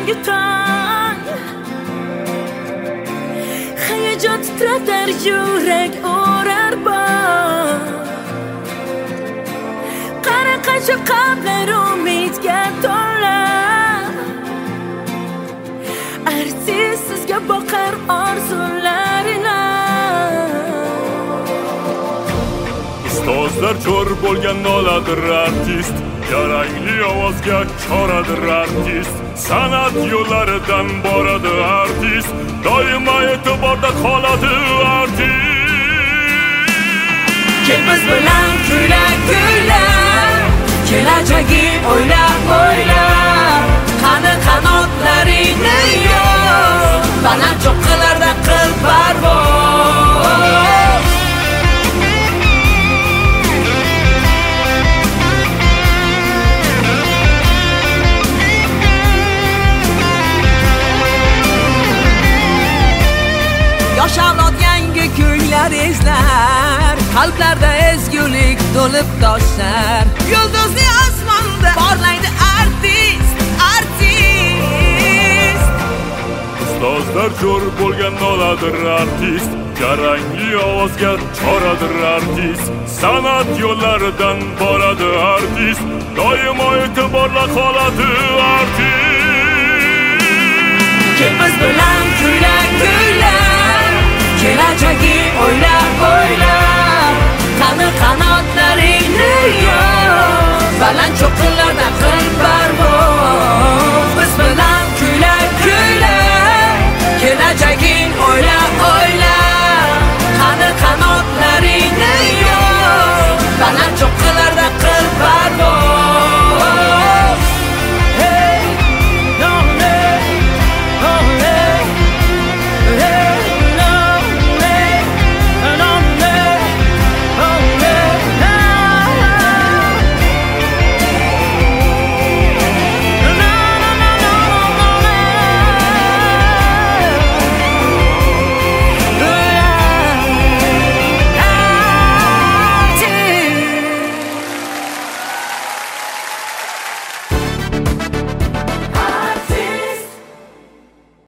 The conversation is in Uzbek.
rangi tang, hayajon titratar yurek o'rar bor. Qara qancha qalblar umidga to'la, artist sizga boqar orzularini. Ustozlar cho'r bo'lgan noladir artist, yarangli ovozga choradir artist. San'at yo'llaridan boradi artist, doimo e'tiborda qoladi artist. Kel biz bilan kula kula, kelajagi o'yla, qani qanotlaringni yo'q, baland cho'qqilarda qil parvoz. Yosh avlod yangi kuylar izlar, qalblarda ezgulik to'lib toshlar. Yulduzli osmonda porlaydi artist. Ustozlar cho'r bo'lgan noladir artist, yarangli ovozga choradir artist. San'at yo'llaridan boradi artist, doimo e'tiborda qoladi artist. Kel biz